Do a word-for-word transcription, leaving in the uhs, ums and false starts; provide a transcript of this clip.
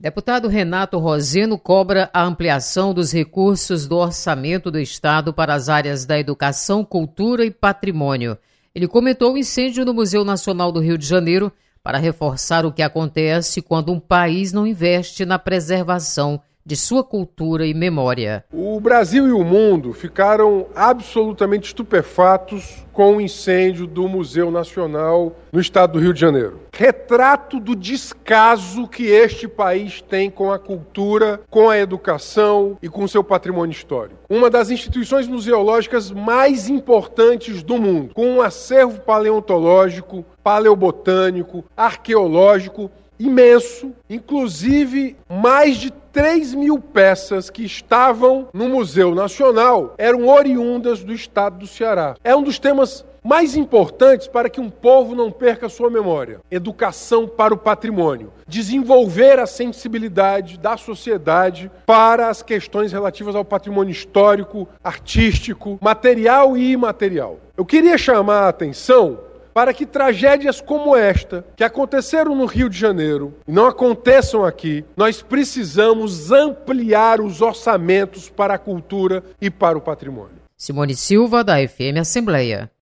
Deputado Renato Roseno cobra a ampliação dos recursos do orçamento do Estado para as áreas da educação, cultura e patrimônio. Ele comentou o incêndio no Museu Nacional do Rio de Janeiro para reforçar o que acontece quando um país não investe na preservação de sua cultura e memória. O Brasil e o mundo ficaram absolutamente estupefatos com o incêndio do Museu Nacional no estado do Rio de Janeiro. Retrato do descaso que este país tem com a cultura, com a educação e com o seu patrimônio histórico. Uma das instituições museológicas mais importantes do mundo, com um acervo paleontológico, paleobotânico, arqueológico imenso, inclusive mais de três mil peças que estavam no Museu Nacional eram oriundas do estado do Ceará. É um dos temas mais importantes para que um povo não perca sua memória. Educação para o patrimônio. Desenvolver a sensibilidade da sociedade para as questões relativas ao patrimônio histórico, artístico, material e imaterial. Eu queria chamar a atenção para que tragédias como esta, que aconteceram no Rio de Janeiro, e não aconteçam aqui, nós precisamos ampliar os orçamentos para a cultura e para o patrimônio. Simone Silva, da F M Assembleia.